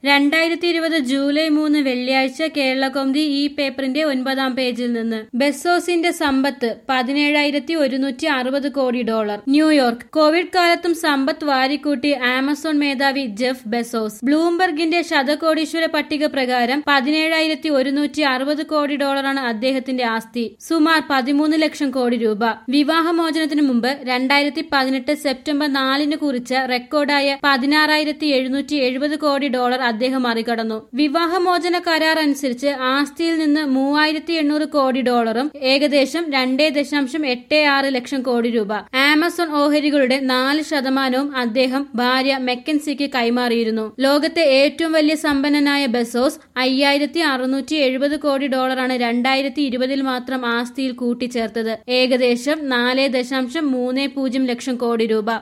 2020 July 3 വെള്ളിയാഴ്ച കേരളകൗമുദി ഈ പേപ്പറിന്റെ 9-ാം പേജിൽ നിന്ന് ബെസോസിന്റെ സമ്പത്ത് $17,160 കോടി. ന്യൂയോർക്ക്. കോവിഡ് കാലത്തും സമ്പത്ത് വാരിക്കൂട്ടി ആമസോൺ മേധാവി ജെഫ് ബെസോസ്. ബ്ലൂംബർഗിന്റെ ശതകോടീശ്വര പട്ടിക പ്രകാരം $17,160 കോടി അദ്ദേഹത്തിന്റെ ആസ്തി. സുമാർ 13 ലക്ഷം കോടി രൂപ. വിവാഹമോചനത്തിനു മുമ്പ് 2018 സെപ്റ്റംബർ 4 കുറിച്ച റെക്കോർഡായ $16,770 കോടി അദ്ദേഹം മറികടന്നു. വിവാഹമോചന കരാർ അനുസരിച്ച് ആസ്തിയിൽ നിന്ന് $3,800 കോടി, ഏകദേശം 2.86 ലക്ഷം കോടി രൂപ. ആമസോൺ ഓഹരികളുടെ 4% അദ്ദേഹം ഭാര്യ മെക്കൻസിക്ക് കൈമാറിയിരുന്നു. ലോകത്തെ ഏറ്റവും വലിയ സമ്പന്നനായ ബെസോസ് $5,670 കോടി 2020 മാത്രം ആസ്തിയിൽ കൂട്ടിച്ചേർത്തത്. ഏകദേശം 4.30 ലക്ഷം കോടി രൂപ.